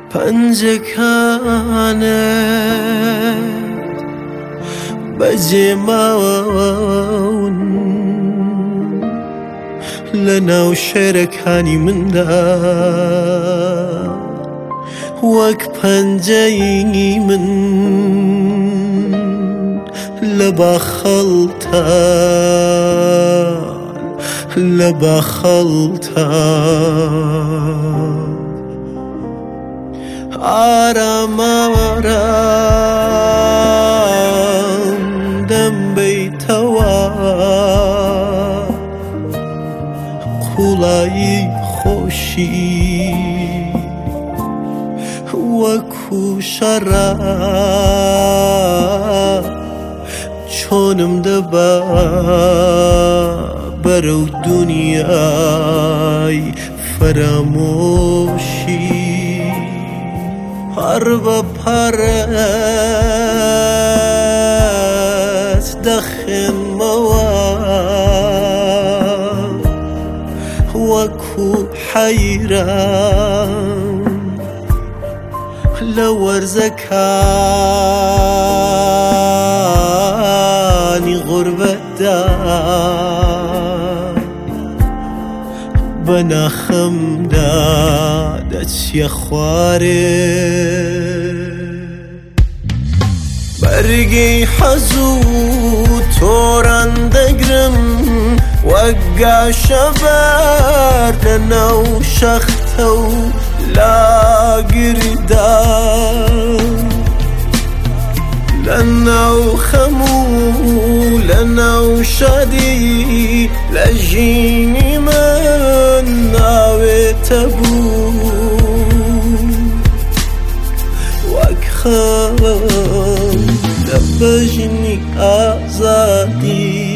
پەنجەکانت بەجێماون لە ناو شێرەکانی مندا وەک پەنجەی من لە باخەڵتان آرام آرام دەم بەیتەوە قوڵایی خۆشی وەکو شەڕە چۆنم دەبا بەرەو دونیای فەرامۆشی پەڕ بە پەرت دەخێنمەوە وەکو حەیران لە وەرزەکانی غوربەتدا بە ناخەمدا دەچیە خوارێ بەرگی حەزوو تۆران دەگرم وەک گاشەبەر لەناو شەختە و لاگردا لەناو خەم و لەناو شادی لە ژینی من ناوێتە بوو وەک خەم لە بەژنی ئازادی